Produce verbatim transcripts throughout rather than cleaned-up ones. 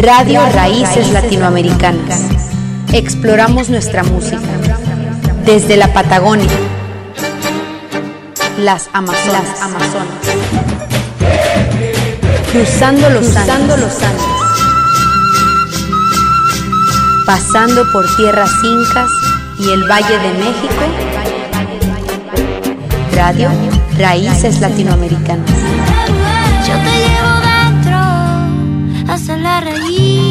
Radio Raíces Latinoamericanas. Exploramos nuestra música desde la Patagonia, las Amazonas, las Amazonas. cruzando los cruzando los Andes, pasando por tierras incas y el Valle de México. Radio Raíces Latinoamericanas. Yo te llevo dentro hasta la raíz.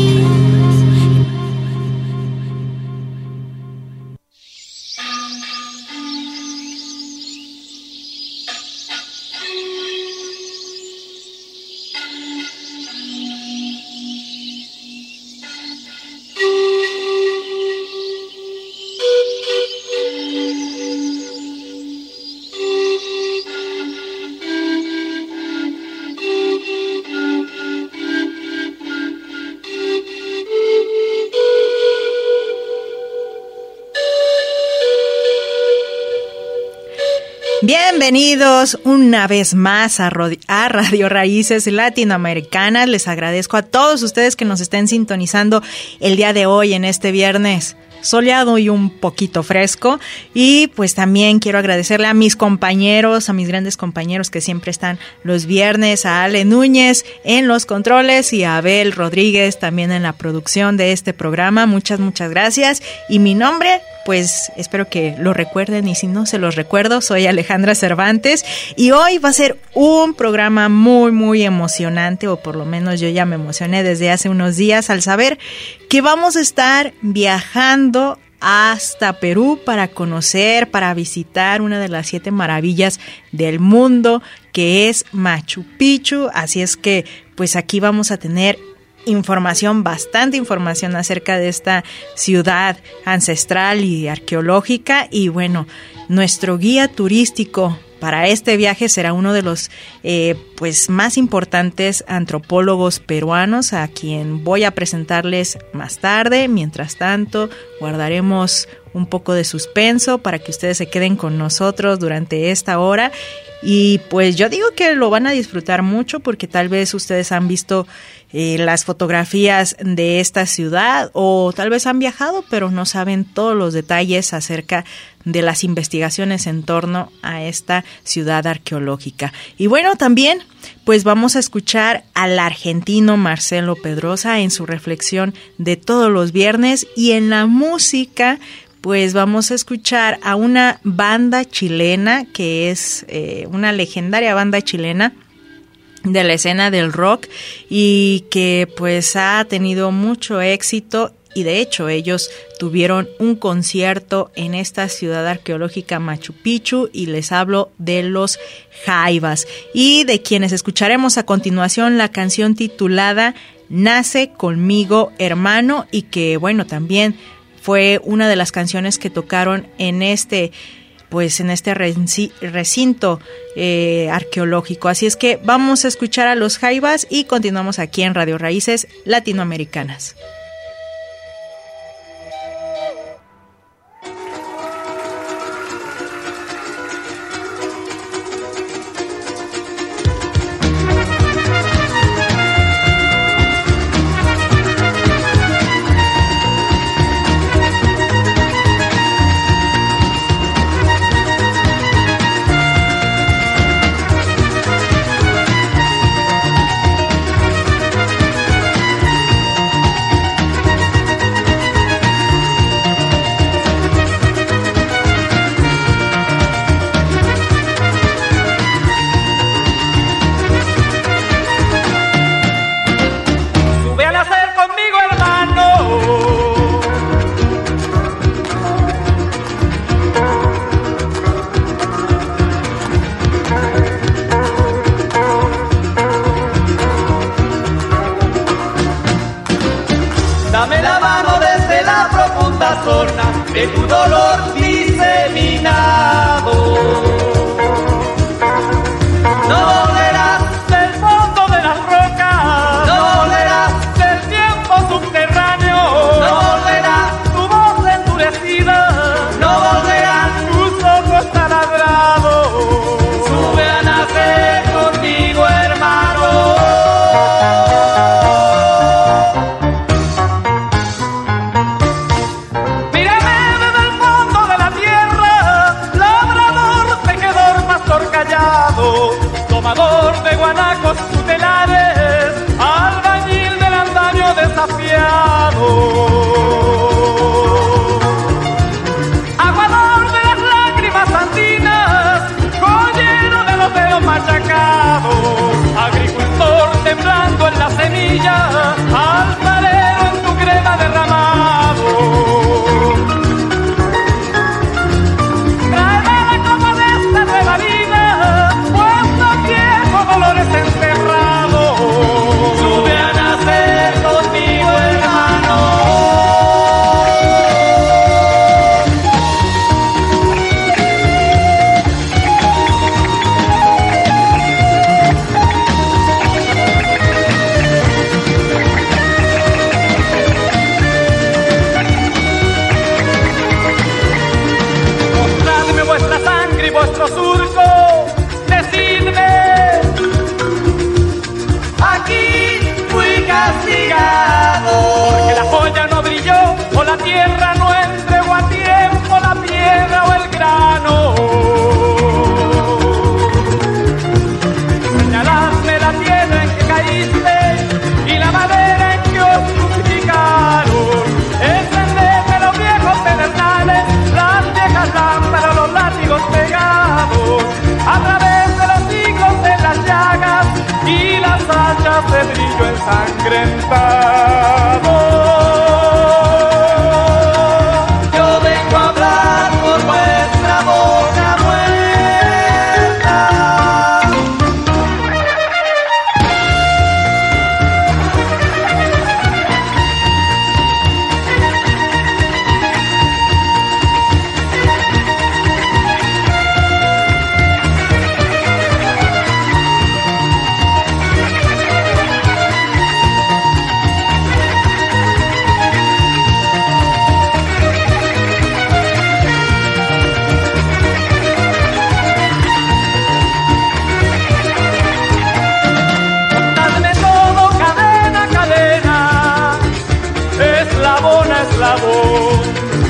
Bienvenidos una vez más a Radio Raíces Latinoamericanas. Les agradezco a todos ustedes que nos estén sintonizando el día de hoy en este viernes soleado y un poquito fresco. Y pues también quiero agradecerle a mis compañeros, a mis grandes compañeros que siempre están los viernes, a Ale Núñez en los controles y a Abel Rodríguez también en la producción de este programa. Muchas, muchas gracias. Y mi nombre, pues espero que lo recuerden, y si no se los recuerdo, soy Alejandra Cervantes y hoy va a ser un programa muy muy emocionante, o por lo menos yo ya me emocioné desde hace unos días al saber que vamos a estar viajando hasta Perú para conocer, para visitar una de las siete maravillas del mundo, que es Machu Picchu. Así es que pues aquí vamos a tener información, bastante información acerca de esta ciudad ancestral y arqueológica. Y bueno, nuestro guía turístico para este viaje será uno de los eh, pues más importantes antropólogos peruanos, a quien voy a presentarles más tarde. Mientras tanto, guardaremos un poco de suspenso para que ustedes se queden con nosotros durante esta hora. Y pues yo digo que lo van a disfrutar mucho, porque tal vez ustedes han visto eh, las fotografías de esta ciudad, o tal vez han viajado pero no saben todos los detalles acerca de las investigaciones en torno a esta ciudad arqueológica. Y bueno, también pues vamos a escuchar al argentino Marcelo Pedrosa en su reflexión de todos los viernes. Y en la música pues vamos a escuchar a una banda chilena que es eh, una legendaria banda chilena de la escena del rock, y que pues ha tenido mucho éxito. Y de hecho ellos tuvieron un concierto en esta ciudad arqueológica Machu Picchu, y les hablo de los Jaivas, y de quienes escucharemos a continuación la canción titulada Nace conmigo hermano, y que bueno, también fue una de las canciones que tocaron en este pues en este recinto eh, arqueológico. Así es que vamos a escuchar a los Jaivas y continuamos aquí en Radio Raíces Latinoamericanas. De tu dolor diseminado, no olerás del fondo de las rocas, no olerás del tiempo subterráneo, no olerás tu voz endurecida, no volverán tus ojos taladrados. Sube a nacer conmigo, hermano. Porque la joya no brilló o la tierra no entregó a tiempo la piedra o el grano. Señaladme la tierra en que caíste y la madera en que os crucificaron. Encendedme los viejos pedernales, las viejas lámparas, los látigos pegados. A través de los siglos de las llagas y las hachas de brillo ensangrentado. Yo vengo a hablar por vuestra boca muerta. Eslabón,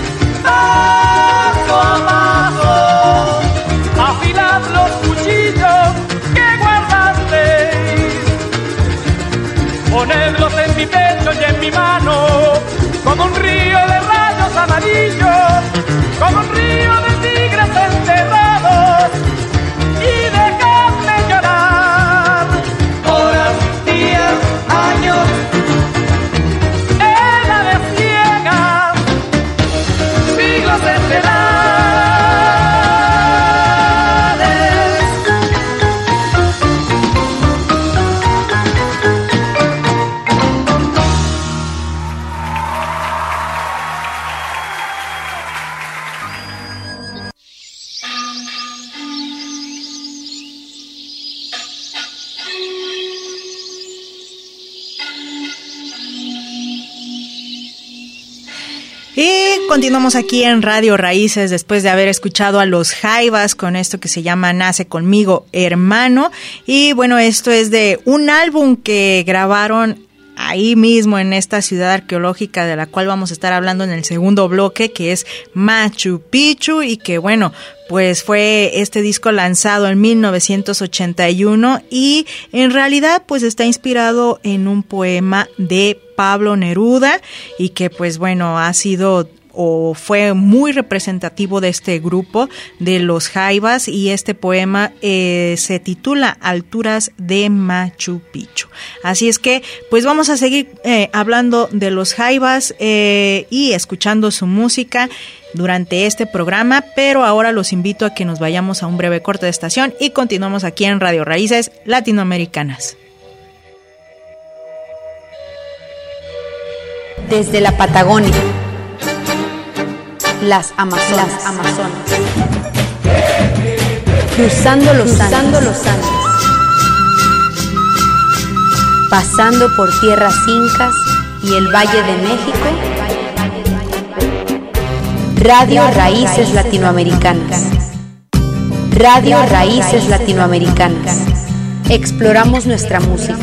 paso a paso, afilad los cuchillos que guardasteis, ponedlos en mi pecho y en mi mano, como un río de rayos amarillos, como un río de tigres enterrados, y dejadme llorar, horas, días, años. Y continuamos aquí en Radio Raíces después de haber escuchado a Los Jaivas con esto que se llama Nace Conmigo, Hermano. Y bueno, esto es de un álbum que grabaron ahí mismo en esta ciudad arqueológica de la cual vamos a estar hablando en el segundo bloque, que es Machu Picchu, y que bueno, pues fue este disco lanzado en mil novecientos ochenta y uno y en realidad pues está inspirado en un poema de Pablo Neruda y que pues bueno ha sido o fue muy representativo de este grupo de Los Jaivas, y este poema eh, se titula Alturas de Machu Picchu. Así es que pues vamos a seguir eh, hablando de Los Jaivas eh, y escuchando su música durante este programa, pero ahora los invito a que nos vayamos a un breve corte de estación y continuamos aquí en Radio Raíces Latinoamericanas. Desde la Patagonia, las Amazonas, las Amazonas. Cruzando los Cruzando Andes. los Andes. Pasando por tierras incas y el Valle de México. Radio Raíces Latinoamericanas. Radio Raíces Latinoamericanas. Exploramos nuestra música.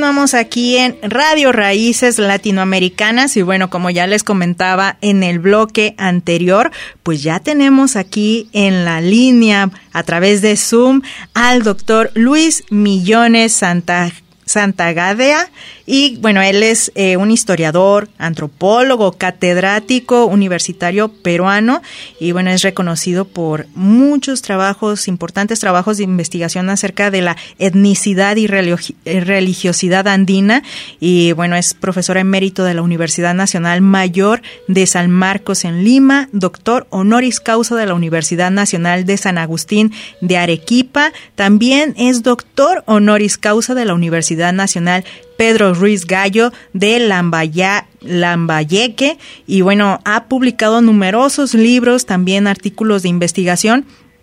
continuamos aquí en Radio Raíces Latinoamericanas y bueno, como ya les comentaba en el bloque anterior, pues ya tenemos aquí en la línea a través de Zoom al doctor Luis Millones Santa Santagádea, y bueno, él es eh, un historiador, antropólogo, catedrático universitario peruano, y bueno, es reconocido por muchos trabajos, importantes trabajos de investigación acerca de la etnicidad y religiosidad andina, y bueno, es profesor emérito de la Universidad Nacional Mayor de San Marcos en Lima, doctor honoris causa de la Universidad Nacional de San Agustín de Arequipa, también es doctor honoris causa de la Universidad Nacional Pedro Ruiz Gallo de Lambaya, Lambayeque, y bueno, ha publicado numerosos libros, también artículos de investigación,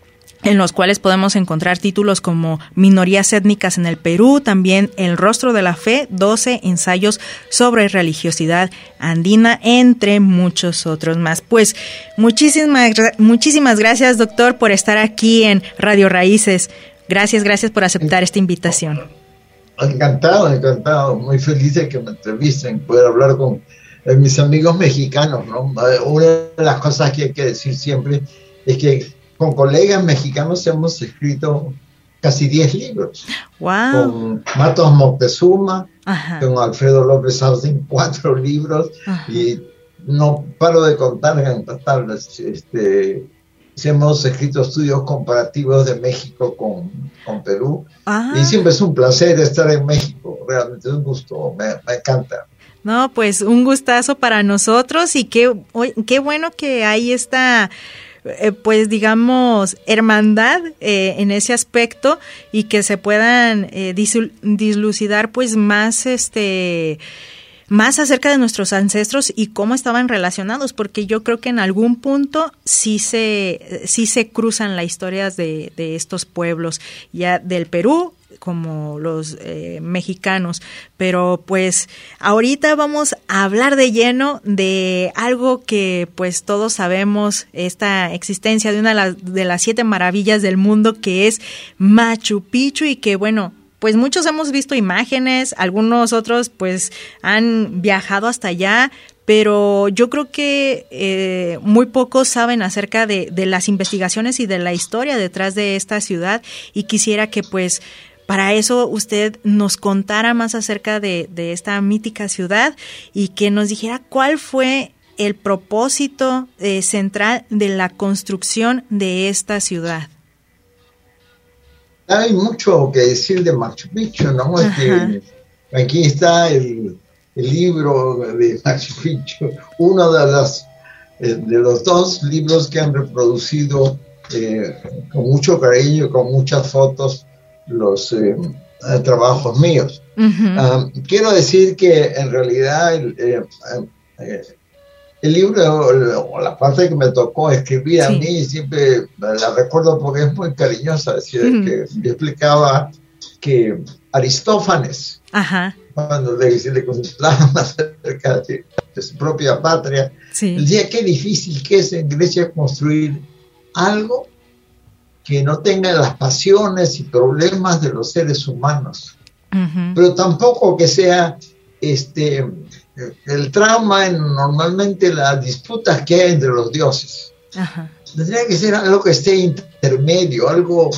en los cuales podemos encontrar títulos como Minorías étnicas en el Perú, también El rostro de la fe, doce ensayos sobre religiosidad andina, entre muchos otros más. Pues muchísimas, muchísimas gracias, doctor, por estar aquí en Radio Raíces. Gracias, gracias por aceptar esta invitación. Encantado, encantado, muy feliz de que me entrevisten, poder hablar con eh, mis amigos mexicanos, ¿no? Una de las cosas que hay que decir siempre es que con colegas mexicanos hemos escrito casi diez libros. Wow. Con Matos Moctezuma, Ajá. con Alfredo López Austin, cuatro libros. Ajá. Y no paro de contar en total, este... hemos escrito estudios comparativos de México con, con Perú. Ah. Y siempre es un placer estar en México, realmente es un gusto, me, me encanta. No, pues un gustazo para nosotros y qué, qué bueno que hay esta, eh, pues digamos, hermandad eh, en ese aspecto y que se puedan eh, disul- dislucidar pues más este... más acerca de nuestros ancestros y cómo estaban relacionados, porque yo creo que en algún punto sí se sí se cruzan las historias de, de estos pueblos, ya del Perú como los eh, mexicanos, pero pues ahorita vamos a hablar de lleno de algo que pues todos sabemos, esta existencia de una de las, de las siete maravillas del mundo, que es Machu Picchu, y que bueno, pues muchos hemos visto imágenes, algunos otros pues han viajado hasta allá, pero yo creo que eh, muy pocos saben acerca de, de las investigaciones y de la historia detrás de esta ciudad, y quisiera que pues para eso usted nos contara más acerca de, de esta mítica ciudad y que nos dijera cuál fue el propósito eh, central de la construcción de esta ciudad. Hay mucho que decir de Machu Picchu, ¿no? Es que aquí está el, el libro de Machu Picchu, uno de, las, eh, de los dos libros que han reproducido eh, con mucho cariño, con muchas fotos, los eh, trabajos míos. Uh-huh. Um, quiero decir que en realidad el, eh, eh, el libro, o la parte que me tocó escribir a sí. mí, siempre la recuerdo porque es muy cariñosa. Es decir, uh-huh. que me explicaba que Aristófanes, Ajá. cuando le, le consultaban acerca de, de su propia patria, sí. decía qué difícil que es en Grecia construir algo que no tenga las pasiones y problemas de los seres humanos, uh-huh. pero tampoco que sea este el trauma en normalmente las disputas que hay entre los dioses. Ajá. Tendría que ser algo que esté intermedio, algo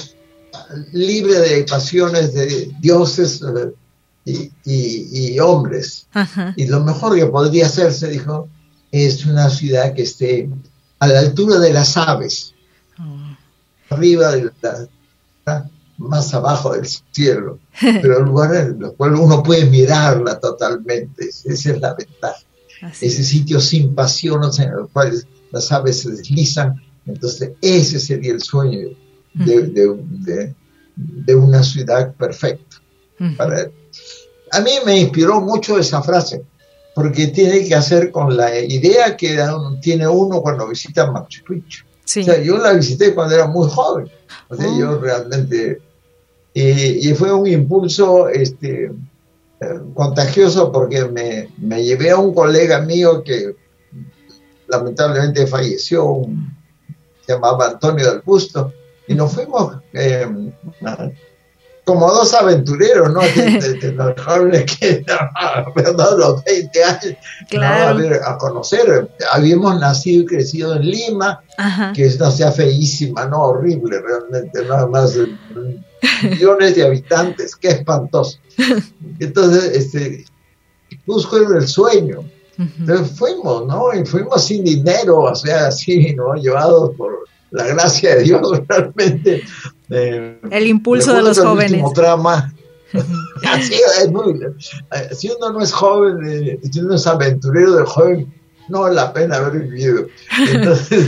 libre de pasiones de dioses y, y, y hombres. Ajá. Y lo mejor que podría hacerse, dijo, es una ciudad que esté a la altura de las aves, oh. arriba de la, más abajo del cielo, pero en lugares en los cuales uno puede mirarla totalmente. Esa es la ventaja. Así. Ese sitio sin pasiones en el cual las aves se deslizan. Entonces ese sería el sueño de, uh-huh. de, de, de una ciudad perfecta. Uh-huh. Para, a mí me inspiró mucho esa frase, porque tiene que hacer con la idea que tiene uno cuando visita Machu Picchu. Sí. O sea, yo la visité cuando era muy joven. O sea, oh. yo realmente... Y, y fue un impulso este, eh, contagioso, porque me, me llevé a un colega mío que lamentablemente falleció, un, se llamaba Antonio del Busto, y nos fuimos eh, como dos aventureros, ¿no? De, de, de los jóvenes que perdón, los veinte años, claro. ¿no? a, ver, a conocer. Habíamos nacido y crecido en Lima, ajá, que es una ciudad feísima, ¿no? Horrible, realmente, nada más de millones de habitantes, qué espantoso. Entonces, este, Cusco era el sueño. Entonces fuimos, ¿no? Y fuimos sin dinero, o sea, así, ¿no? Llevados por la gracia de Dios, realmente. Eh, el impulso de los jóvenes. El último trama. Así es muy, si uno no es joven, eh, si uno es aventurero del joven, no vale la pena haber vivido. Entonces,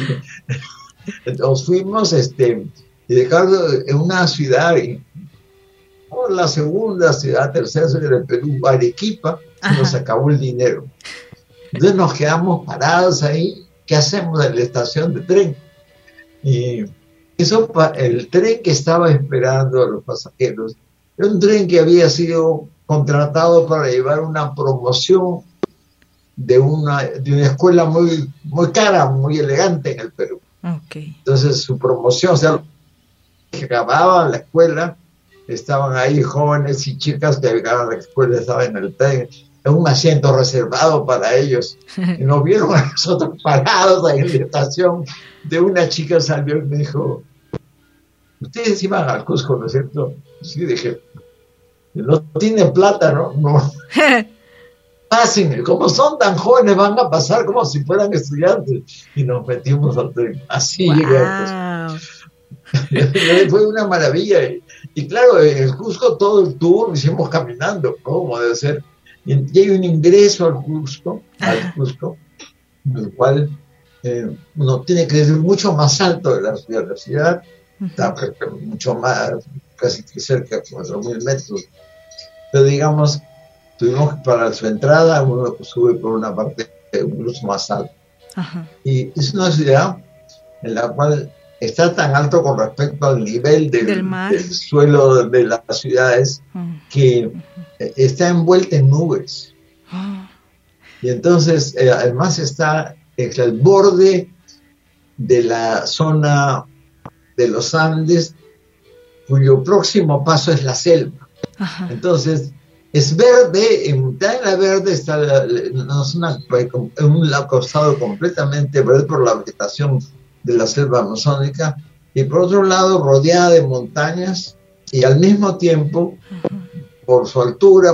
nos fuimos, este, y dejaron en una ciudad, oh, la segunda ciudad, tercera ciudad del Perú, Arequipa, se nos acabó el dinero. Entonces nos quedamos parados ahí. ¿Qué hacemos en la estación de tren? Y eso, el tren que estaba esperando a los pasajeros era un tren que había sido contratado para llevar una promoción de una, de una escuela muy, muy cara, muy elegante en el Perú. Okay. Entonces su promoción, o sea, que acababan la escuela, estaban ahí jóvenes y chicas que acababan la escuela, estaban en el tren, en un asiento reservado para ellos. Y nos vieron a nosotros parados ahí en la estación. De una chica salió y me dijo, ustedes iban al Cusco, ¿no es cierto? Sí, dije, no tienen plata, ¿no? No. Pasen, como son tan jóvenes, van a pasar como si fueran estudiantes. Y nos metimos al tren. Así wow. llegué al Cusco. Fue una maravilla. Y, y claro, en el Cusco todo el tour lo hicimos caminando, ¿no? Como debe ser. Y, y hay un ingreso al Cusco, al Cusco, en el cual eh, uno tiene que ir mucho más alto de la, de la ciudad, está mucho más, casi cerca de cuatro mil metros. Pero digamos, tuvimos que para su entrada, uno sube por una parte incluso más alto. Ajá. Y es una ciudad en la cual está tan alto con respecto al nivel del, del, del suelo de las ciudades, uh-huh, que uh-huh, está envuelta en nubes. Uh-huh. Y entonces, eh, además está en el borde de la zona de los Andes, cuyo próximo paso es la selva. Uh-huh. Entonces, es verde, en mitad de la verde está la, la, una, un costado completamente verde por la vegetación de la selva amazónica, y por otro lado rodeada de montañas, y al mismo tiempo, uh-huh, por su altura,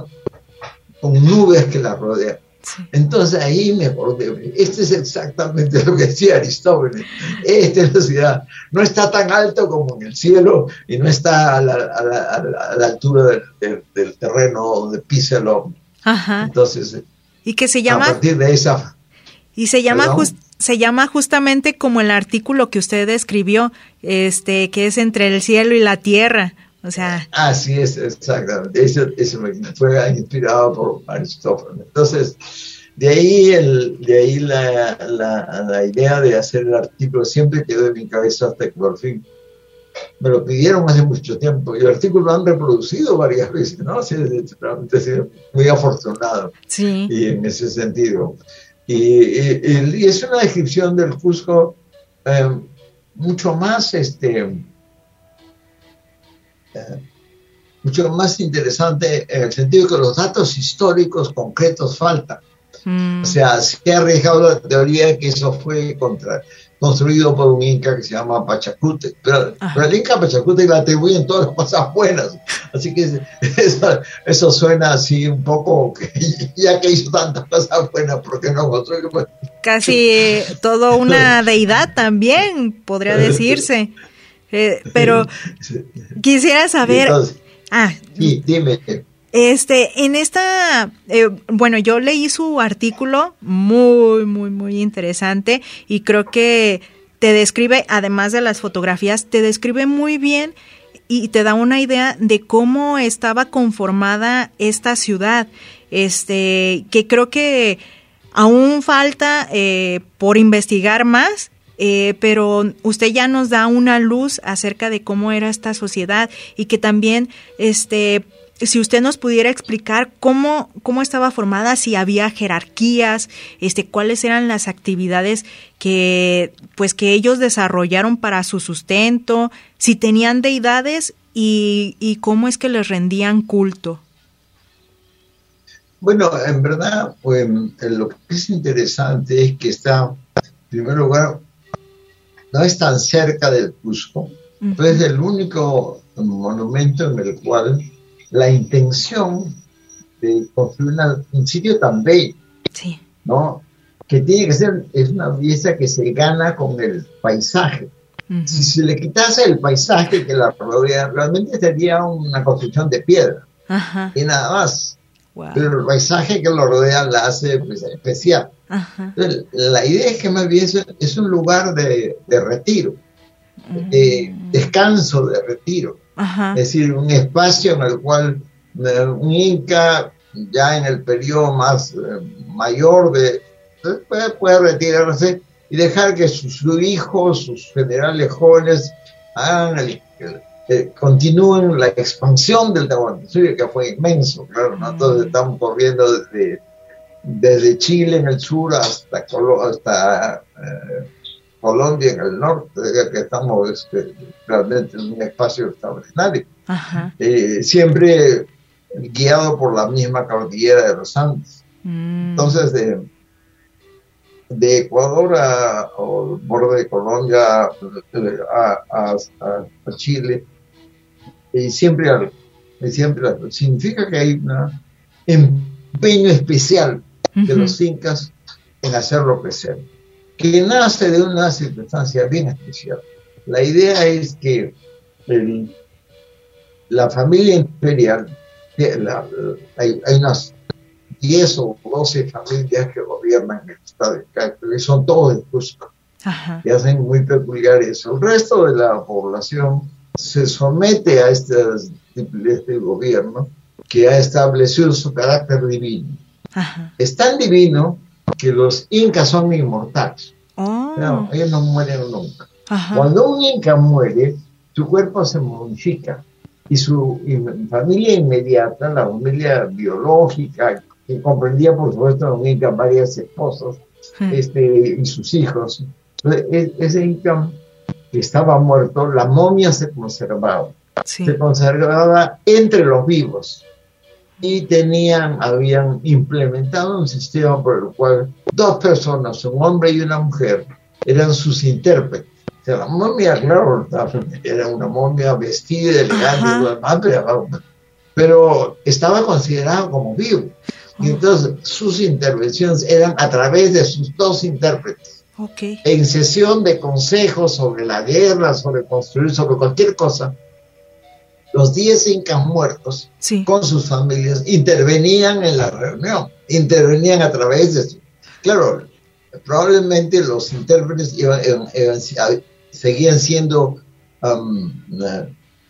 con nubes que la rodean. Sí. Entonces ahí me acordé, este es exactamente lo que decía Aristóteles, esta es la ciudad, no está tan alto como en el cielo, y no está a la, a la, a la, a la altura del, del, del terreno donde pisa el hombre. Ajá. Entonces, y que se llama, a partir de esa... Y se llama justo... Se llama justamente como el artículo que usted escribió, este, que es entre el cielo y la tierra, o sea... Así es, exactamente, eso, eso me fue inspirado por Aristóteles. Entonces, de ahí, el, de ahí la, la, la idea de hacer el artículo siempre quedó en mi cabeza hasta que por fin me lo pidieron hace mucho tiempo, y el artículo lo han reproducido varias veces, ¿no? Así, realmente he sido muy afortunado, sí, y en ese sentido. Y, y, y es una descripción del Cusco eh, mucho más este eh, mucho más interesante, en el sentido que los datos históricos concretos faltan. Mm. O sea, se ha arriesgado la teoría de que eso fue contra, construido por un inca que se llama Pachacútec, pero, pero el inca Pachacútec le atribuyen todas las cosas buenas, así que eso, eso suena así un poco, que ya que hizo tantas cosas buenas, ¿por qué no construyó? Casi todo una deidad también, podría decirse, eh, pero quisiera saber... Entonces, ah, sí, dime. Este, en esta, eh, bueno, yo leí su artículo, muy, muy, muy interesante, y creo que te describe, además de las fotografías, te describe muy bien y te da una idea de cómo estaba conformada esta ciudad, este, que creo que aún falta eh, por investigar más, eh, pero usted ya nos da una luz acerca de cómo era esta sociedad, y que también, este, si usted nos pudiera explicar cómo, cómo estaba formada, si había jerarquías, este, cuáles eran las actividades que, pues, que ellos desarrollaron para su sustento, si tenían deidades y, y cómo es que les rendían culto. Bueno, en verdad, pues, lo que es interesante es que está, en primer lugar, no es tan cerca del Cusco, uh-huh. pero es el único monumento en el cual la intención de construir una, un sitio tan bello, sí. ¿no? Que tiene que ser, es una belleza que se gana con el paisaje. Uh-huh. Si se le quitase el paisaje que la rodea, realmente sería una construcción de piedra, uh-huh. y nada más. Wow. Pero el paisaje que lo rodea la hace, pues, especial. Uh-huh. Entonces, la idea es que más bien es, es un lugar de, de retiro, uh-huh. de descanso, de retiro. Uh-huh. Es decir, un espacio en el cual eh, un inca, ya en el periodo más eh, mayor, de, puede, puede retirarse y dejar que sus, sus hijos, sus generales jóvenes, hagan el, el Eh, continúen la expansión del Tahuantinsuyo, que fue inmenso, claro, ¿no? Entonces estamos corriendo desde, desde Chile en el sur hasta, Colo hasta eh, Colombia en el norte, que estamos este, realmente en un espacio extraordinario, eh, siempre guiado por la misma cordillera de los Andes. Mm. Entonces, de, de Ecuador a, al borde de Colombia a, a, a, a Chile, y siempre algo, y siempre algo. Significa que hay un empeño especial de uh-huh. los incas en hacerlo crecer, que nace de una circunstancia bien especial. La idea es que el, la familia imperial, la, hay, hay unas diez o doce familias que gobiernan el estado de Cacto, que son todos de Cusco, uh-huh. y hacen muy peculiar eso. El resto de la población se somete a este, este gobierno que ha establecido su carácter divino. Ajá. Es tan divino que los incas son inmortales. Oh. No, ellos no mueren nunca. Ajá. Cuando un inca muere, su cuerpo se modifica y su y familia inmediata, la familia biológica, que comprendía por supuesto a un inca varias esposas, sí. este, y sus hijos, ese inca que estaba muerto, la momia se conservaba, sí. se conservaba entre los vivos, y tenían, habían implementado un sistema por el cual dos personas, un hombre y una mujer, eran sus intérpretes. O sea, la momia, claro, era una momia vestida, elegante, y lo demás, pero, pero estaba considerada como vivo. Y entonces sus intervenciones eran a través de sus dos intérpretes. Okay. En sesión de consejos sobre la guerra, sobre construir, sobre cualquier cosa, los diez incas muertos, sí. con sus familias, intervenían en la reunión, intervenían a través de su... Claro, probablemente los intérpretes iban, iban, iban, seguían siendo um, uh,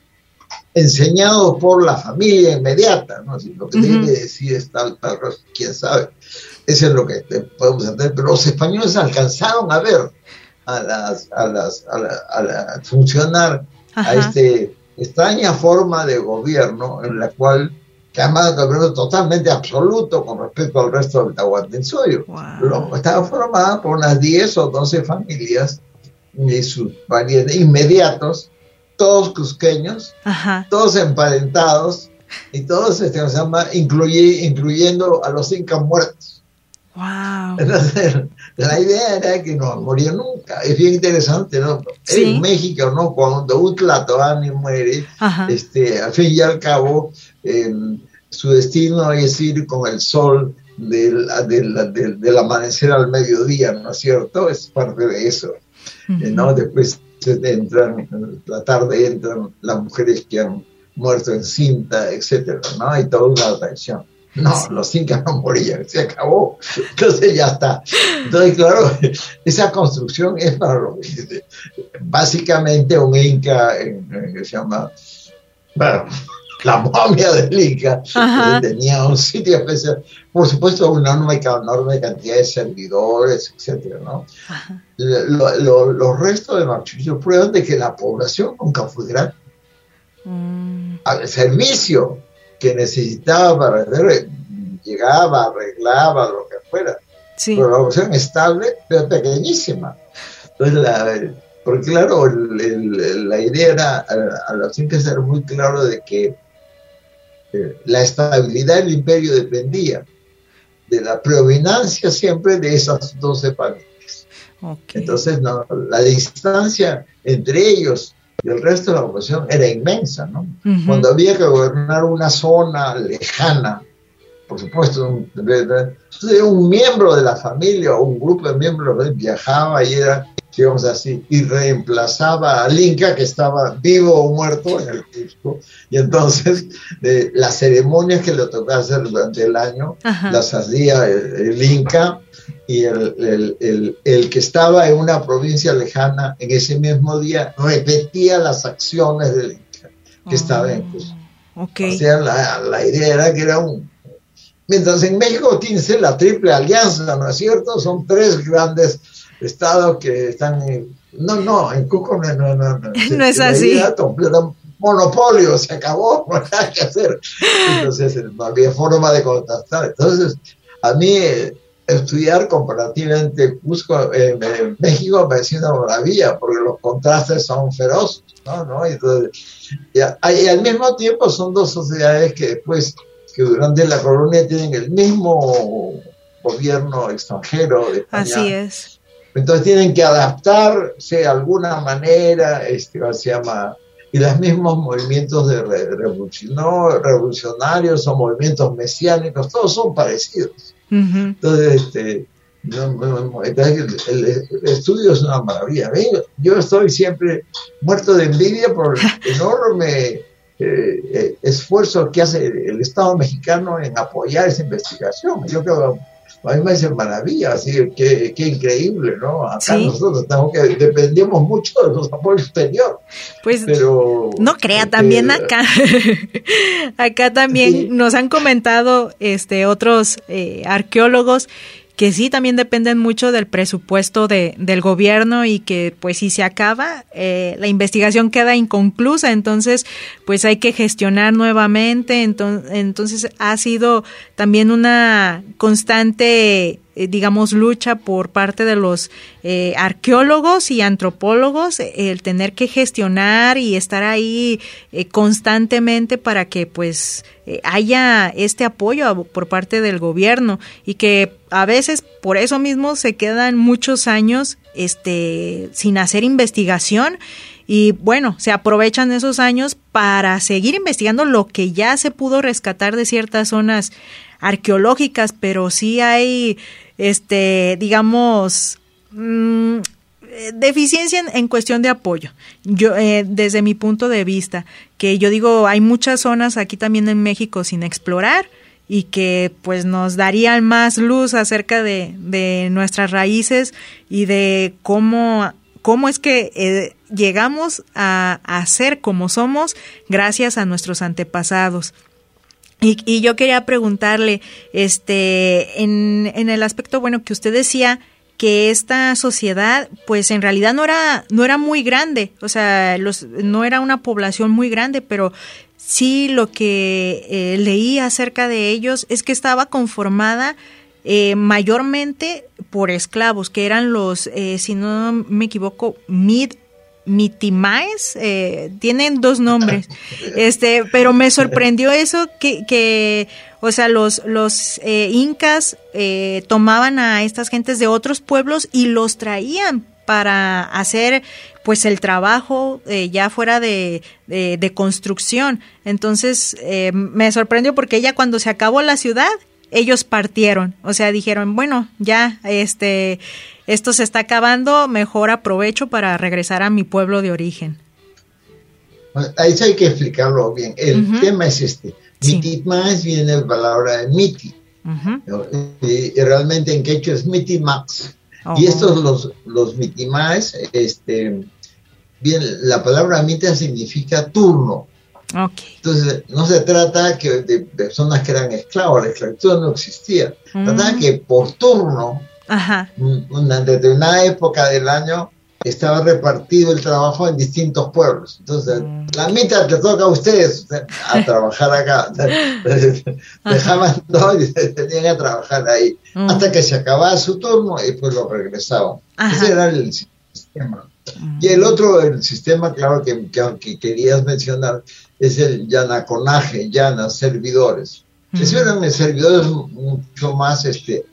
enseñados por la familia inmediata, ¿no? Si lo que uh-huh. debe decir es tal, tal, quién sabe. Eso es lo que podemos entender, pero los españoles alcanzaron a ver a las, a las, a la, a la funcionar Ajá. a este extraña forma de gobierno en la cual, que además es un gobierno totalmente absoluto con respecto al resto del Tahuantinsuyo. Wow. Estaba formada por unas diez o doce familias y sus parientes inmediatos, todos cusqueños, Ajá. todos emparentados y todos este, se llama, incluye, incluyendo a los incas muertos. Wow. Entonces, la idea era que no moría nunca. Es bien interesante, ¿no? ¿Sí? En México, ¿no? Cuando un Tlatoani muere, este, al fin y al cabo, eh, su destino es ir con el sol del, del, del, del amanecer al mediodía, ¿no es cierto? Es parte de eso. Uh-huh. eh, ¿no? Después entran, la tarde entran las mujeres que han muerto en cinta, etcétera, ¿no? Hay toda una tradición. No, sí. los incas no morían, se acabó. Entonces ya está. Entonces, claro, esa construcción es para lo que básicamente un inca en, en, que se llama, bueno, la momia del inca, tenía un sitio especial, por supuesto, una enorme, enorme cantidad de servidores, etcétera, ¿no? Lo, lo, los restos de Machu Picchu prueban de que la población nunca fue grande. Mm. Al servicio que necesitaba para hacer, llegaba, arreglaba, lo que fuera. Sí. Pero la población estable, pero pequeñísima. Entonces, la, porque claro, el, el, la idea era, a, a los incas era muy claro de que eh, la estabilidad del imperio dependía de la predominancia siempre de esas doce familias. Okay. Entonces, no, la distancia entre ellos y el resto de la población era inmensa, ¿no? Uh-huh. Cuando había que gobernar una zona lejana, por supuesto, un, un miembro de la familia o un grupo de miembros viajaba y era, digamos así, y reemplazaba al inca que estaba vivo o muerto en el Cusco, y entonces eh, las ceremonias que le tocaba hacer durante el año, ajá, las hacía el, el inca, y el, el, el, el que estaba en una provincia lejana en ese mismo día repetía las acciones del inca que oh, estaba en Cusco. Okay. O sea, la, la idea era que era un... Mientras en México tiene la triple alianza, ¿no es cierto? Son tres grandes estados que están en... No, no, en Cusco no, no, no, no, no es así. Monopolio, se acabó, no hay nada que hacer. Entonces no había forma de contactar. Entonces, a mí eh, estudiar comparativamente Cusco en eh, eh, México me parecía una maravilla, porque los contrastes son feroces, ¿no? ¿no? Entonces, y, y al mismo tiempo son dos sociedades que después, que durante la colonia tienen el mismo gobierno extranjero de España. Así es. Entonces tienen que adaptarse de alguna manera, este, se llama, y los mismos movimientos de re, revolución, no revolucionarios o movimientos mesiánicos, todos son parecidos. Uh-huh. Entonces, este, no, no, no, entonces el, el, el estudio es una maravilla. Yo estoy siempre muerto de envidia por el enorme eh, esfuerzo que hace el Estado mexicano en apoyar esa investigación. Yo creo a mí me hace maravilla, así que, que increíble, ¿no? Acá sí, nosotros estamos que dependemos mucho de los apoyos exteriores. Pues pero no crea, también eh, acá, acá también sí, nos han comentado este otros eh, arqueólogos que sí también dependen mucho del presupuesto de, del gobierno y que pues si se acaba, eh, la investigación queda inconclusa, entonces pues hay que gestionar nuevamente, entonces, entonces ha sido también una constante, eh, digamos, lucha por parte de los eh, arqueólogos y antropólogos, eh, el tener que gestionar y estar ahí eh, constantemente para que pues eh, haya este apoyo por parte del gobierno y que a veces por eso mismo se quedan muchos años este sin hacer investigación y bueno, se aprovechan esos años para seguir investigando lo que ya se pudo rescatar de ciertas zonas arqueológicas, pero sí hay este digamos mmm, deficiencia en, en cuestión de apoyo. Yo eh, desde mi punto de vista, que yo digo, hay muchas zonas aquí también en México sin explorar y que pues nos darían más luz acerca de, de nuestras raíces y de cómo, cómo es que eh, llegamos a, a ser como somos gracias a nuestros antepasados. Y, y yo quería preguntarle, este, en, en el aspecto, bueno, que usted decía que esta sociedad, pues en realidad no era, no era muy grande, o sea, los, no era una población muy grande, pero sí lo que eh, leí acerca de ellos es que estaba conformada eh, mayormente por esclavos, que eran los, eh, si no me equivoco, mid Mitimaes, eh, tienen dos nombres, este, pero me sorprendió eso que, que o sea, los, los eh, incas eh, tomaban a estas gentes de otros pueblos y los traían para hacer pues el trabajo eh, ya fuera de, de, de construcción. Entonces eh, me sorprendió porque ya cuando se acabó la ciudad, ellos partieron, o sea, dijeron, bueno, ya este esto se está acabando, mejor aprovecho para regresar a mi pueblo de origen. Ahí hay que explicarlo bien. El uh-huh. tema es este. Sí. Mitimaes viene de la palabra de miti. Uh-huh. ¿No? Y, y realmente en quechua es mitimax. Oh. Y estos, los, los mitimaes, este, bien, la palabra mita significa turno. Okay. Entonces, no se trata que de personas que eran esclavos, la esclavitud no existía. Se uh-huh. trata que por turno, Ajá. una determinada época del año, estaba repartido el trabajo en distintos pueblos. Entonces, mm. la mitad te toca a ustedes a trabajar acá. Dejaban todo y se tenían que trabajar ahí. Mm. Hasta que se acababa su turno y pues lo regresaban. Ajá. Ese era el sistema. Mm. Y el otro, el sistema, claro, que, que, que querías mencionar, es el yanaconaje, llanas, servidores. Mm. Esos eran servidores mucho más este,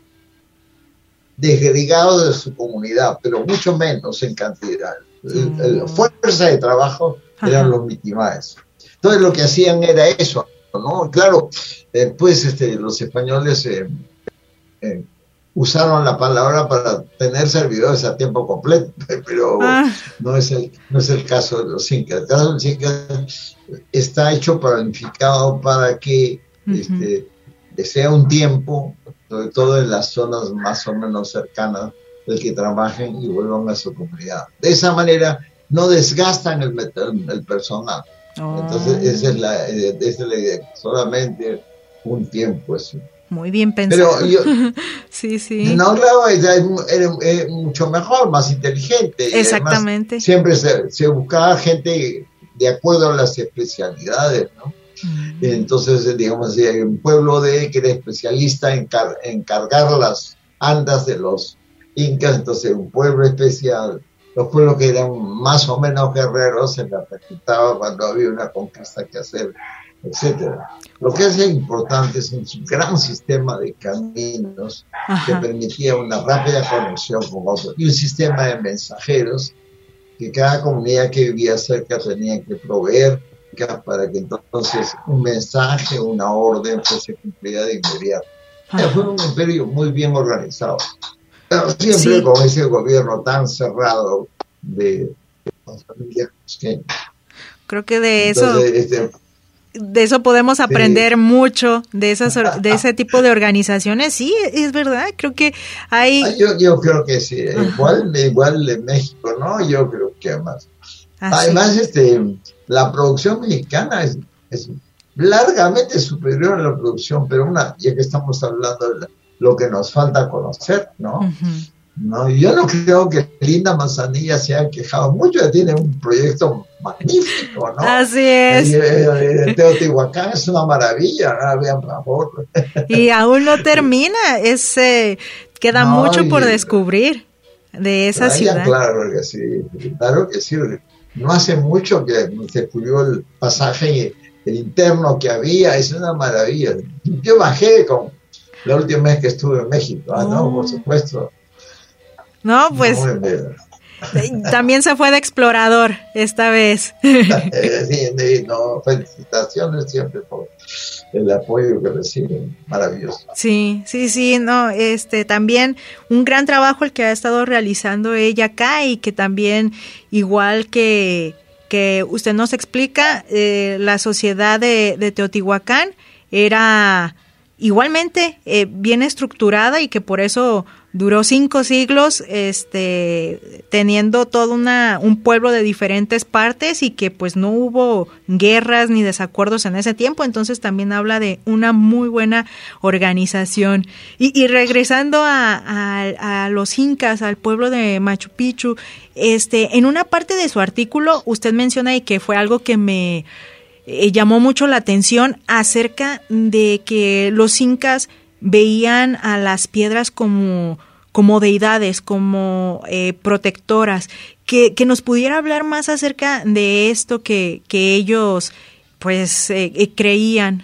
desgregados de su comunidad, pero mucho menos en cantidad. La fuerza de trabajo eran Ajá. los mitimaes. Entonces lo que hacían era eso, ¿no? Claro, después este, los españoles eh, eh, usaron la palabra para tener servidores a tiempo completo, pero ah. no, es el, no es el caso de los incas. El caso de los incas está hecho planificado para que uh-huh. este, sea un tiempo, sobre todo en las zonas más o menos cercanas, del que trabajen y vuelvan a su comunidad. De esa manera no desgastan el, el personal. Oh. Entonces esa es, la, esa es la idea, solamente un tiempo. Eso. Muy bien pensado. Pero yo, sí, sí. No, claro, era, era, era mucho mejor, más inteligente. Exactamente. Además, siempre se, se buscaba gente de acuerdo a las especialidades, ¿no? Entonces, digamos, si hay un pueblo de que era especialista en, car en cargar las andas de los incas, entonces un pueblo especial, los pueblos que eran más o menos guerreros se les reclutaba cuando había una conquista que hacer, etcétera. Lo que es importante es un gran sistema de caminos Ajá. que permitía una rápida conexión con otros y un sistema de mensajeros que cada comunidad que vivía cerca tenía que proveer para que entonces un mensaje, una orden, pues se cumpliera de inmediato. O sea, fue un imperio muy bien organizado, pero siempre sí. con ese gobierno tan cerrado de, de las familias cusqueñas. Creo que de entonces, eso este, de eso podemos aprender sí. mucho, de esas de ese tipo de organizaciones. Sí, es verdad, creo que hay... Yo, yo creo que sí, igual, igual de México, ¿no? Yo creo que más. Ah, Además, sí. este, la producción mexicana es, es largamente superior a la producción peruana, ya que estamos hablando de lo que nos falta conocer, ¿no? Uh-huh. No, yo no creo que Linda Manzanilla se haya quejado mucho, tiene un proyecto magnífico, ¿no? Así es. Y, Teotihuacán es una maravilla, ¿no? Vean, por favor. Y aún no termina, es, eh, queda no, mucho por y, descubrir de esa vaya, ciudad. Claro que sí, claro que sí. No hace mucho que se descubrió el pasaje el interno que había, es una maravilla. Yo bajé con la última vez que estuve en México, oh. ¿no? Por supuesto. No, pues no, también se fue de explorador esta vez. Sí, sí, no, felicitaciones siempre por el apoyo que reciben, maravilloso. Sí, sí, sí, no, este, también un gran trabajo el que ha estado realizando ella acá y que también, igual que, que usted nos explica, eh, la sociedad de, de Teotihuacán era igualmente eh, bien estructurada y que por eso duró cinco siglos este teniendo todo una un pueblo de diferentes partes y que pues no hubo guerras ni desacuerdos en ese tiempo. Entonces también habla de una muy buena organización. Y, y regresando a, a, a los incas, al pueblo de Machu Picchu, este en una parte de su artículo usted menciona y que fue algo que me eh, llamó mucho la atención acerca de que los incas veían a las piedras como, como deidades, como eh, protectoras, que, que nos pudiera hablar más acerca de esto que, que ellos pues eh, eh, creían.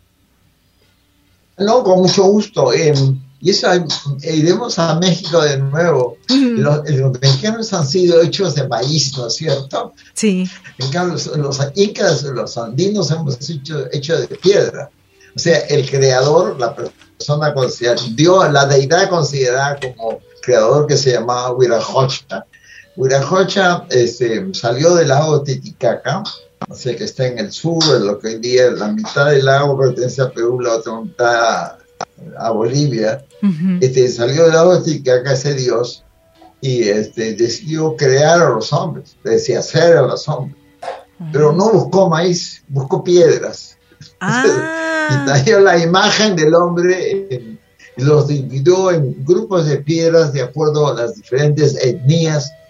No, con mucho gusto. Eh, y eso, eh, iremos a México de nuevo. Uh-huh. Los, los mexicanos han sido hechos de maíz, ¿no es cierto? Sí. En cambio, los, los incas, los andinos hemos hecho, hecho de piedra. O sea, el creador, la persona considerada, dio la deidad considerada como creador que se llamaba Huiracocha. Huiracocha este, salió del lago Titicaca, o sea que está en el sur, en lo que hoy día la mitad del lago pertenece a Perú, la otra mitad a, a Bolivia. Uh-huh. Este, salió del lago Titicaca ese dios y este, decidió crear a los hombres, decía hacer a los hombres, uh-huh. pero no buscó maíz, buscó piedras. Ah. Y trajo la imagen del hombre y los dividió en grupos de piedras de acuerdo a las diferentes etnias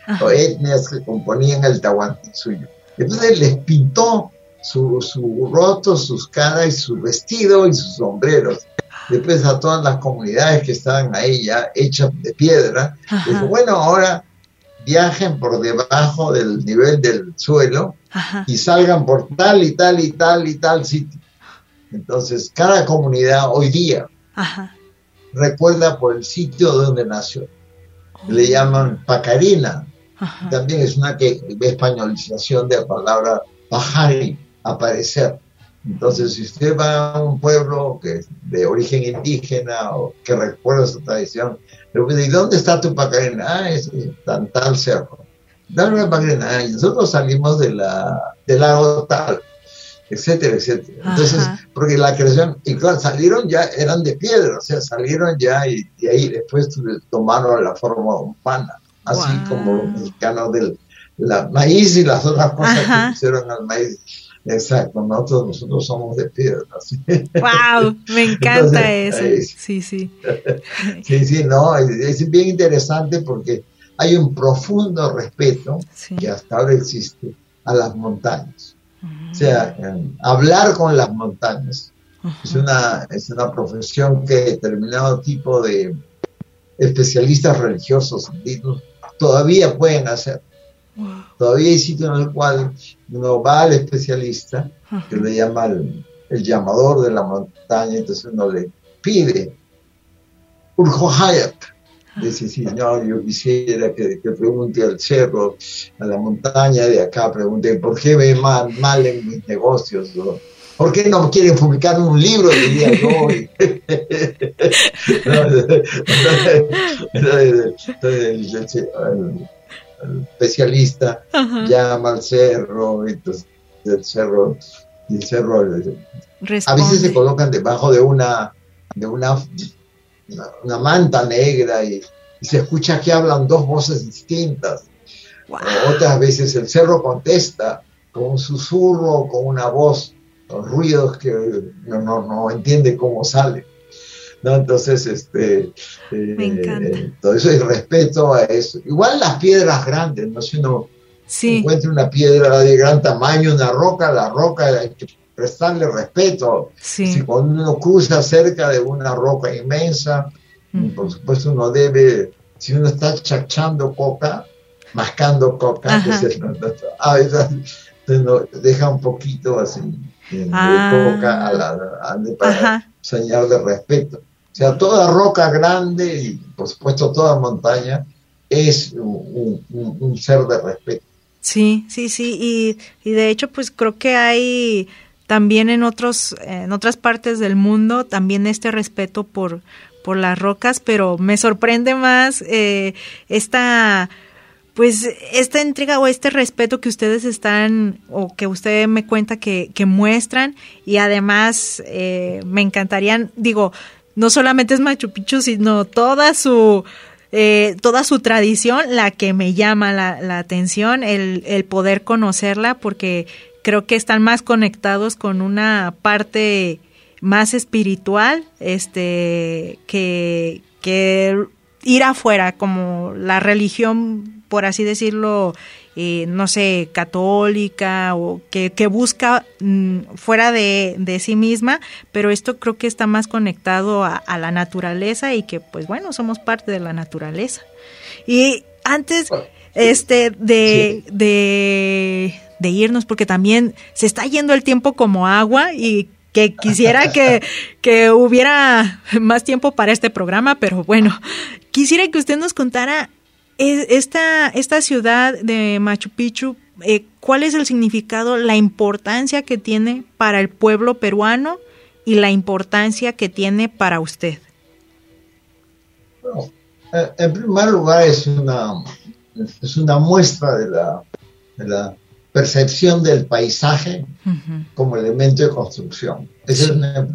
o etnias que componían el Tahuantinsuyo. Entonces les pintó su, su rostro, sus caras, y su vestido y sus sombreros. Después a todas las comunidades que estaban ahí ya hechas de piedra, dijo, bueno, ahora viajen por debajo del nivel del suelo. Ajá. Y salgan por tal y tal y tal y tal sitio. Entonces, cada comunidad hoy día Ajá. recuerda por el sitio donde nació. Oh. Le llaman Pacarina. Ajá. También es una que, españolización de la palabra pajari, aparecer. Entonces, si usted va a un pueblo que es de origen indígena o que recuerda su tradición, le dice, ¿y dónde está tu Pacarina? Ah, es tan tal cerro. Dale Pacarina. Y nosotros salimos de la, del lago tal, etcétera, etcétera. Entonces, Ajá. porque la creación, y claro, salieron ya, eran de piedra, o sea, salieron ya y, y ahí después tomaron la forma humana, así wow. como los mexicanos del la maíz y las otras cosas Ajá. que pusieron al maíz. Exacto, nosotros, nosotros somos de piedra. ¿Sí? ¡Wow! Me encanta Entonces, eso. Ahí, sí, sí. sí, sí, no, es, es bien interesante porque hay un profundo respeto sí. que hasta ahora existe a las montañas. Uh-huh. O sea, eh, hablar con las montañas uh-huh. es, una, es una profesión que determinado tipo de especialistas religiosos todavía pueden hacer. Wow. Todavía hay sitios en el cual uno va al especialista, uh-huh. que le llama el, el llamador de la montaña, entonces uno le pide Urjohayak. Dice, señor, yo quisiera que, que pregunte al cerro, a la montaña de acá, pregunte, ¿por qué me mal, mal en mis negocios? ¿No? ¿Por qué no quieren publicar un libro? Diría yo. Entonces, el especialista Ajá. llama al cerro, entonces el cerro, y el cerro Responde. A veces se colocan debajo de una, de una Una, una manta negra y, y se escucha que hablan dos voces distintas. Wow. Otras veces el cerro contesta con un susurro, con una voz, con ruidos que no, no, no entiende cómo sale, ¿no? Entonces, este, eh, Me encanta. Eh, todo eso es respeto a eso. Igual las piedras grandes, ¿no? Si uno sí. encuentra una piedra de gran tamaño, una roca, la roca hay que prestarle respeto. Sí. Si cuando uno cruza cerca de una roca inmensa, mm. por supuesto uno debe, si uno está chachando coca, mascando coca, entonces, no, no, a veces uno deja un poquito así de ah. coca a la, a, para Ajá. señal de respeto. O sea, toda roca grande y por supuesto toda montaña es un, un, un ser de respeto. Sí, sí, sí, y, y de hecho pues creo que hay también en otros en otras partes del mundo también este respeto por por las rocas, pero me sorprende más eh, esta pues esta entrega o este respeto que ustedes están o que usted me cuenta que, que muestran, y además eh, me encantarían, digo, no solamente es Machu Picchu, sino toda su Eh, toda su tradición la que me llama la, la atención, el, el poder conocerla, porque creo que están más conectados con una parte más espiritual este que, que ir afuera, como la religión, por así decirlo, eh, no sé, católica, o que, que busca mm, fuera de, de sí misma, pero esto creo que está más conectado a, a la naturaleza, y que pues bueno, somos parte de la naturaleza. Y antes este de, sí. de, de irnos, porque también se está yendo el tiempo como agua, y que quisiera que, que hubiera más tiempo para este programa, pero bueno, quisiera que usted nos contara esta, esta ciudad de Machu Picchu, eh, ¿cuál es el significado, la importancia que tiene para el pueblo peruano y la importancia que tiene para usted? Bueno, en primer lugar es una, es una muestra de la, de la percepción del paisaje uh-huh. como elemento de construcción. Ese sí. es, una,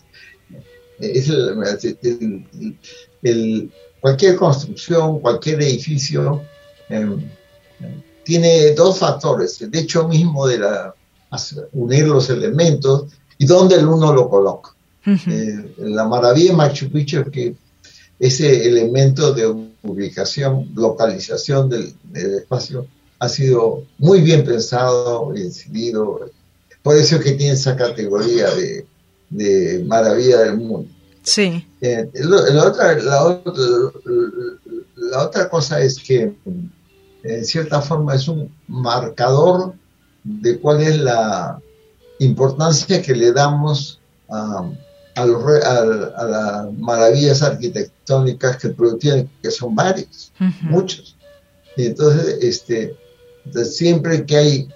es el, el, el, cualquier construcción, cualquier edificio eh, tiene dos factores: el hecho mismo de la, unir los elementos y dónde el uno lo coloca. Uh-huh. Eh, la maravilla de Machu Picchu es que ese elemento de ubicación, localización del, del espacio ha sido muy bien pensado y decidido. Por eso es que tiene esa categoría de, de maravilla del mundo. Sí. Eh, la, otra, la, otra, la otra cosa es que, en cierta forma, es un marcador de cuál es la importancia que le damos a, a, los, a, a las maravillas arquitectónicas que tienen, que son varias, uh-huh. muchos. Y entonces, este, entonces, siempre que hay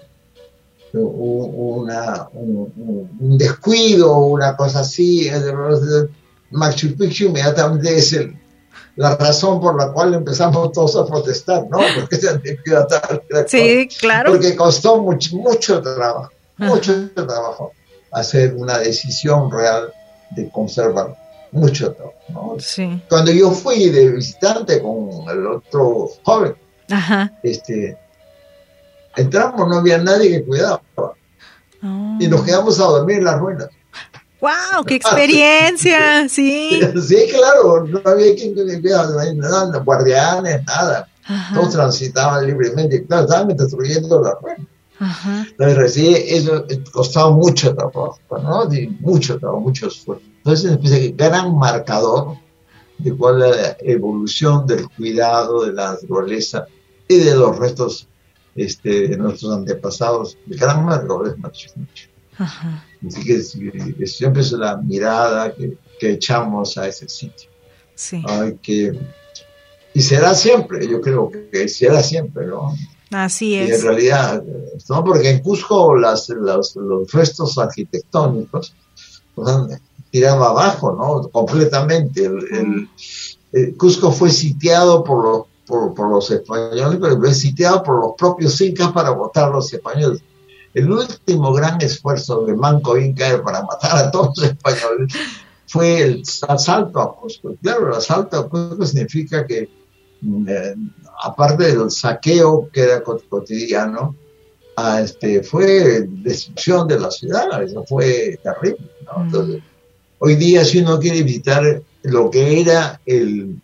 una, un, un descuido, una cosa así, Machu Picchu inmediatamente es el, la razón por la cual empezamos todos a protestar, ¿no? Porque se han descuidado tal, sí, claro. Porque costó mucho, mucho trabajo, Ajá. mucho trabajo hacer una decisión real de conservar, mucho trabajo, ¿no? Sí. Cuando yo fui de visitante con el otro joven, Ajá. este, entramos, no había nadie que cuidaba, oh. y nos quedamos a dormir en las ruinas. ¡Wow! ¡Qué experiencia! Sí. Sí, claro, no había quien cuidara, nada, guardianes, nada. Ajá. Todos transitaban libremente, claro, estaban destruyendo las ruinas. Ajá. Entonces, recién eso costaba mucho trabajo, ¿no? Mucho trabajo, mucho esfuerzo. Entonces, el gran marcador de cuál es la evolución del cuidado de la naturaleza y de los restos este, de nuestros antepasados, el gran marcador es Machu Picchu. Ajá. Así que siempre es la mirada que, que echamos a ese sitio. Sí. Ay, que, y será siempre, yo creo que será siempre, ¿no? Así es. Y en realidad, ¿no? Porque en Cusco las, las, los restos arquitectónicos pues, han tirado abajo, ¿no? Completamente. El, el, el Cusco fue sitiado por los, por, por los españoles, pero fue sitiado por los propios incas para votar a los españoles. El último gran esfuerzo de Manco Inca para matar a todos los españoles fue el asalto a Cusco. Claro, el asalto a Cusco significa que, eh, aparte del saqueo que era cotidiano, a este, fue destrucción de la ciudad. Eso fue terrible, ¿no? Entonces, hoy día, si uno quiere visitar lo que era el,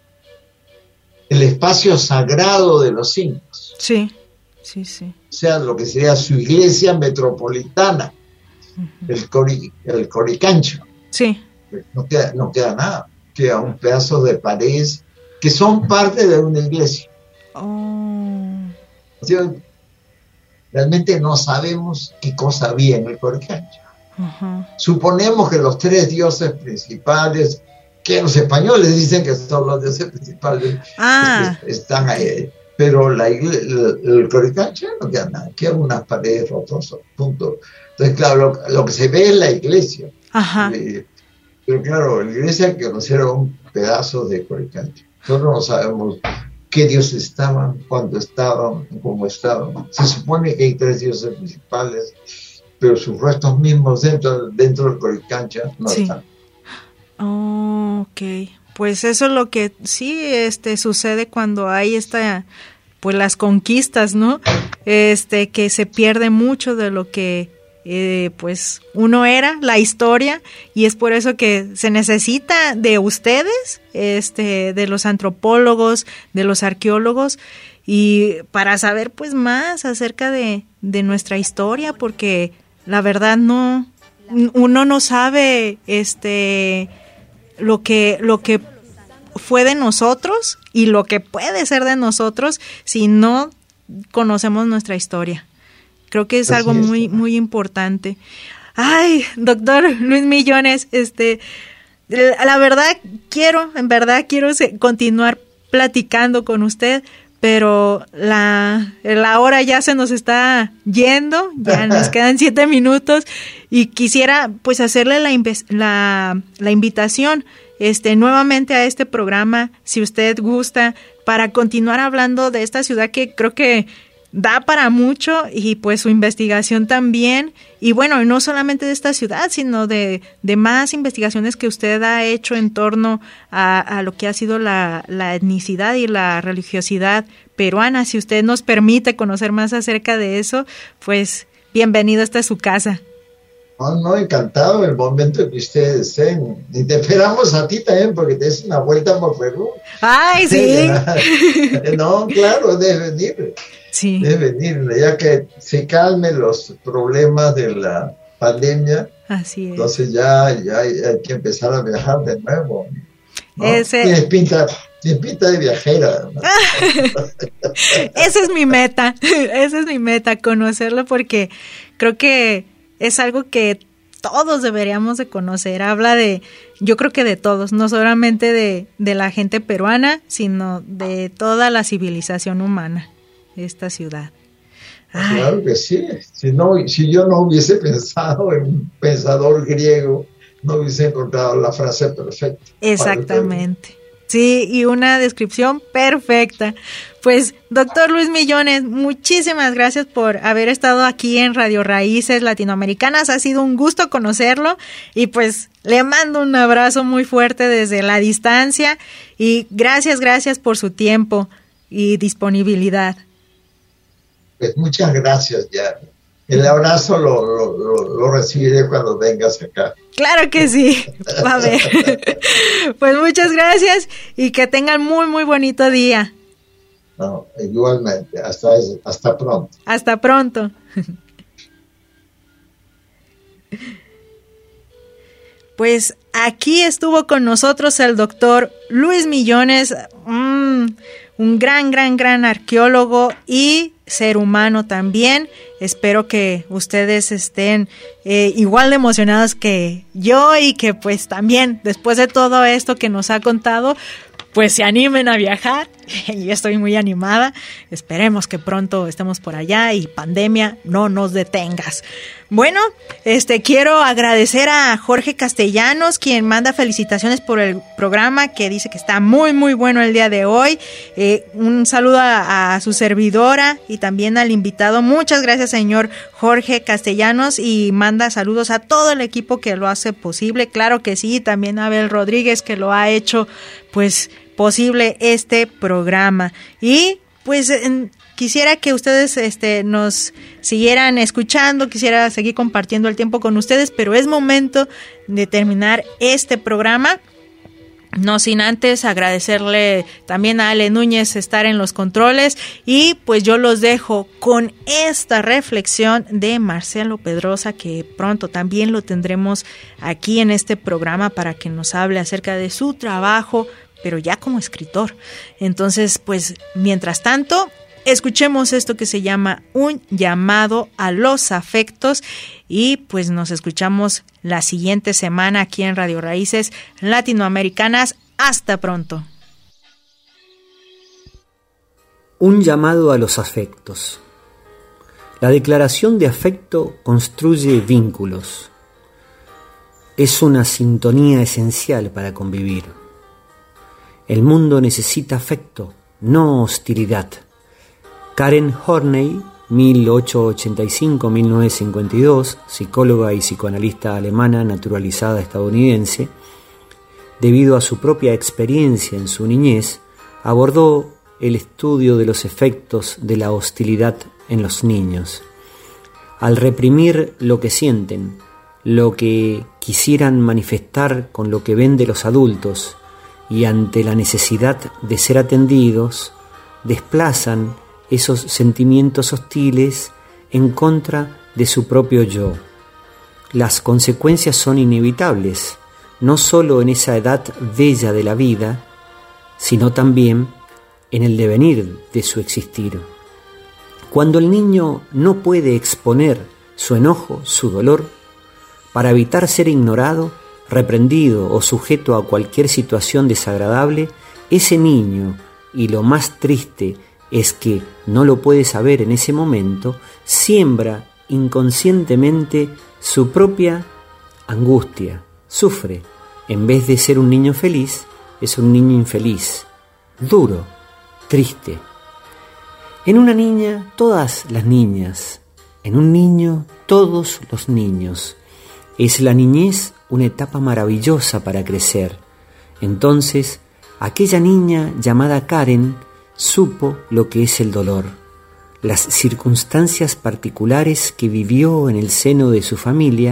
el espacio sagrado de los incas, sí. Sí, sí. O sea, lo que sería su iglesia metropolitana, uh-huh. el, cori, el Coricancho. Sí. No queda, no queda nada, queda un pedazo de pared que son parte de una iglesia. Oh. O sea, realmente no sabemos qué cosa había en el Coricancho. Uh-huh. Suponemos que los tres dioses principales, que los españoles dicen que son los dioses principales, ah. este, están ahí. Pero la iglesia, el, el Coricancho no queda nada, quedan unas paredes rotosas, punto. Entonces, claro, lo, lo que se ve es la iglesia. Ajá. Eh, pero claro, la iglesia que conocieron pedazos de Coricancho. Nosotros no sabemos qué dioses estaban, cuándo estaban, cómo estaban. Se supone que hay tres dioses principales, pero sus restos mismos dentro, dentro del Coricancho no sí. están. Oh, ok. Pues eso es lo que sí este sucede cuando hay esta pues las conquistas, ¿no? Este que se pierde mucho de lo que eh, pues uno era, la historia, y es por eso que se necesita de ustedes, este de los antropólogos, de los arqueólogos, y para saber pues más acerca de, de nuestra historia, porque la verdad no uno no sabe este lo que lo que fue de nosotros y lo que puede ser de nosotros si no conocemos nuestra historia. Creo que es Así algo es, muy ¿no? muy importante. Ay, doctor Luis Millones, este la verdad quiero, en verdad quiero continuar platicando con usted, pero la, la hora ya se nos está yendo, ya nos quedan siete minutos y quisiera pues hacerle la, la, la invitación este nuevamente a este programa, si usted gusta, para continuar hablando de esta ciudad que creo que da para mucho y pues su investigación también, y bueno, no solamente de esta ciudad, sino de, de más investigaciones que usted ha hecho en torno a, a lo que ha sido la, la etnicidad y la religiosidad peruana. Si usted nos permite conocer más acerca de eso, pues bienvenido, esta es su casa. No, no, encantado el momento que ustedes estén. Y te esperamos a ti también porque te des una vuelta por Perú. ¡Ay, sí! No, claro, debes venir. Sí. Debes venir, ya que se calmen los problemas de la pandemia. Así es. Entonces ya, ya hay, hay que empezar a viajar de nuevo, ¿no? Ese... Tienes pinta, tienes pinta de viajera, ¿no? Esa es mi meta, esa es mi meta, conocerlo, porque creo que es algo que todos deberíamos de conocer. Habla de, yo creo que de todos, no solamente de, de la gente peruana, sino de toda la civilización humana, esta ciudad. Ay. Claro que sí. Si, no, si yo no hubiese pensado en un pensador griego, no hubiese encontrado la frase perfecta. Exactamente. Sí, y una descripción perfecta. Pues, doctor Luis Millones, muchísimas gracias por haber estado aquí en Radio Raíces Latinoamericanas. Ha sido un gusto conocerlo y pues le mando un abrazo muy fuerte desde la distancia y gracias, gracias por su tiempo y disponibilidad. Pues muchas gracias, ya. El abrazo lo, lo, lo, lo recibiré cuando vengas acá. Claro que sí, va a ver. Pues muchas gracias y que tengan muy, muy bonito día. No, igualmente, hasta, hasta pronto. Hasta pronto. Pues aquí estuvo con nosotros el doctor Luis Millones, mmm, un gran, gran, gran arqueólogo y ser humano también. Espero que ustedes estén eh, igual de emocionados que yo y que pues también después de todo esto que nos ha contado, pues se animen a viajar. Yo estoy muy animada. Esperemos que pronto estemos por allá y pandemia no nos detengas. Bueno, este quiero agradecer a Jorge Castellanos, quien manda felicitaciones por el programa, que dice que está muy muy bueno el día de hoy. Eh, un saludo a, a su servidora y también al invitado. Muchas gracias, señor Jorge Castellanos, y manda saludos a todo el equipo que lo hace posible. Claro que sí, también a Abel Rodríguez, que lo ha hecho pues posible este programa. Y pues en, quisiera que ustedes este, nos siguieran escuchando, quisiera seguir compartiendo el tiempo con ustedes, pero es momento de terminar este programa. No sin antes agradecerle también a Ale Núñez estar en los controles, y pues yo los dejo con esta reflexión de Marcelo Pedrosa, que pronto también lo tendremos aquí en este programa para que nos hable acerca de su trabajo, pero ya como escritor. Entonces, pues mientras tanto, escuchemos esto que se llama Un llamado a los afectos, y pues nos escuchamos la siguiente semana aquí en Radio Raíces Latinoamericanas. Hasta pronto. Un llamado a los afectos. La declaración de afecto construye vínculos. Es una sintonía esencial para convivir. El mundo necesita afecto, no hostilidad. Karen Horney, mil ochocientos ochenta y cinco a mil novecientos cincuenta y dos, psicóloga y psicoanalista alemana naturalizada estadounidense, debido a su propia experiencia en su niñez, abordó el estudio de los efectos de la hostilidad en los niños. Al reprimir lo que sienten, lo que quisieran manifestar con lo que ven de los adultos, y ante la necesidad de ser atendidos, desplazan esos sentimientos hostiles en contra de su propio yo. Las consecuencias son inevitables, no solo en esa edad bella de la vida, sino también en el devenir de su existir. Cuando el niño no puede exponer su enojo, su dolor, para evitar ser ignorado, reprendido o sujeto a cualquier situación desagradable, ese niño, y lo más triste es que no lo puede saber en ese momento, siembra inconscientemente su propia angustia, sufre. En vez de ser un niño feliz, es un niño infeliz, duro, triste. En una niña, todas las niñas. En un niño, todos los niños. Es la niñez una etapa maravillosa para crecer. Entonces, aquella niña llamada Karen supo lo que es el dolor, las circunstancias particulares que vivió en el seno de su familia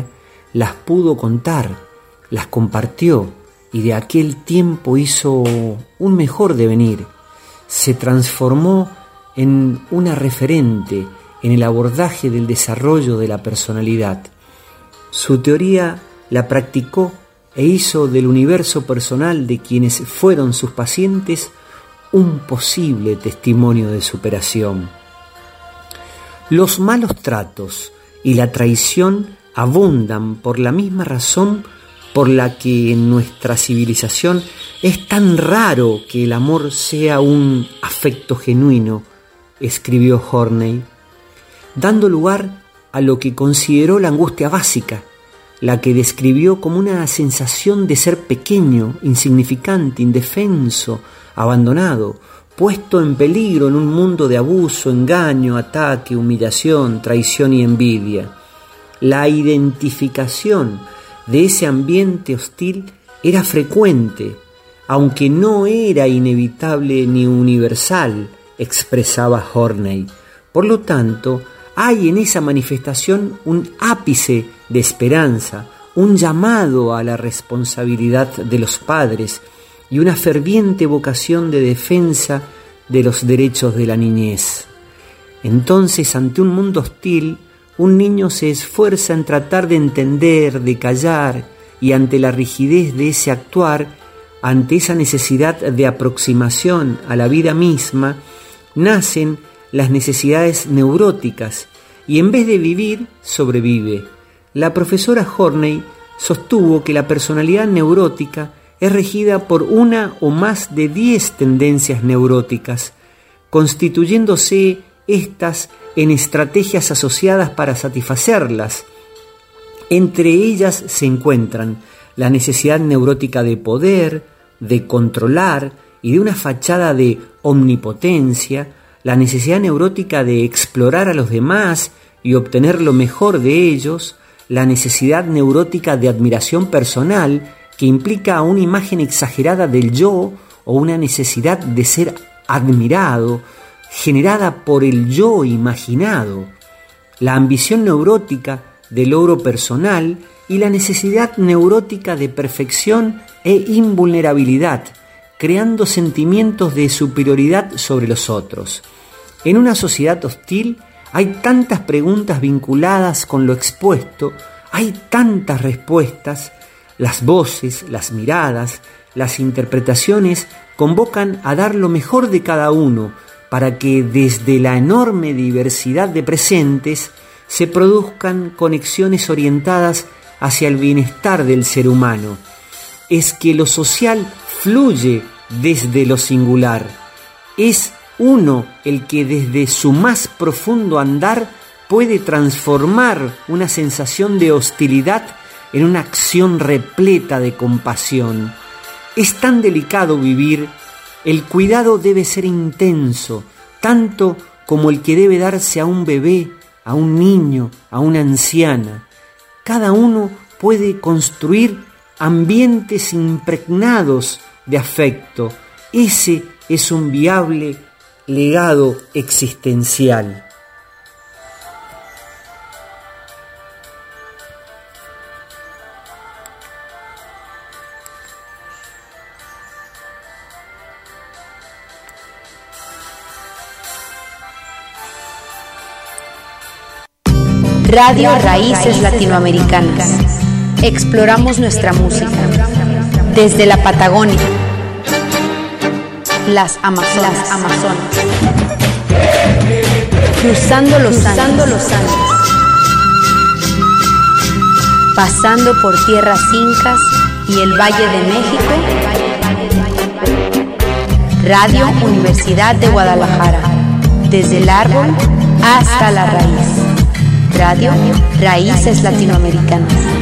las pudo contar, las compartió y de aquel tiempo hizo un mejor devenir. Se transformó en una referente en el abordaje del desarrollo de la personalidad. Su teoría la practicó e hizo del universo personal de quienes fueron sus pacientes un posible testimonio de superación. Los malos tratos y la traición abundan por la misma razón por la que en nuestra civilización es tan raro que el amor sea un afecto genuino, escribió Horney, dando lugar a lo que consideró la angustia básica, la que describió como una sensación de ser pequeño, insignificante, indefenso, abandonado, puesto en peligro en un mundo de abuso, engaño, ataque, humillación, traición y envidia. La identificación de ese ambiente hostil era frecuente, aunque no era inevitable ni universal, expresaba Horney. Por lo tanto, hay en esa manifestación un ápice de esperanza, un llamado a la responsabilidad de los padres y una ferviente vocación de defensa de los derechos de la niñez. Entonces, ante un mundo hostil, un niño se esfuerza en tratar de entender, de callar, y ante la rigidez de ese actuar, ante esa necesidad de aproximación a la vida misma, nacen las necesidades neuróticas, y en vez de vivir, sobrevive. La profesora Horney sostuvo que la personalidad neurótica es regida por una o más de diez tendencias neuróticas, constituyéndose estas en estrategias asociadas para satisfacerlas. Entre ellas se encuentran la necesidad neurótica de poder, de controlar y de una fachada de omnipotencia, la necesidad neurótica de explorar a los demás y obtener lo mejor de ellos, la necesidad neurótica de admiración personal, que implica una imagen exagerada del yo o una necesidad de ser admirado, generada por el yo imaginado, la ambición neurótica de logro personal y la necesidad neurótica de perfección e invulnerabilidad, creando sentimientos de superioridad sobre los otros. En una sociedad hostil hay tantas preguntas vinculadas con lo expuesto, hay tantas respuestas, las voces, las miradas, las interpretaciones convocan a dar lo mejor de cada uno para que desde la enorme diversidad de presentes se produzcan conexiones orientadas hacia el bienestar del ser humano. Es que lo social fluye desde lo singular. Es uno el que desde su más profundo andar puede transformar una sensación de hostilidad en una acción repleta de compasión. Es tan delicado vivir, el cuidado debe ser intenso, tanto como el que debe darse a un bebé, a un niño, a una anciana. Cada uno puede construir ambientes impregnados de afecto. Ese es un viable legado existencial. Radio Raíces Latinoamericanas. Exploramos nuestra música desde la Patagonia, las Amazonas, las Amazonas. cruzando los Cruzando Andes, los Andes, pasando por tierras incas y el Valle de México. Radio Universidad de Guadalajara, desde el árbol hasta la raíz. Radio Raíces Latinoamericanas.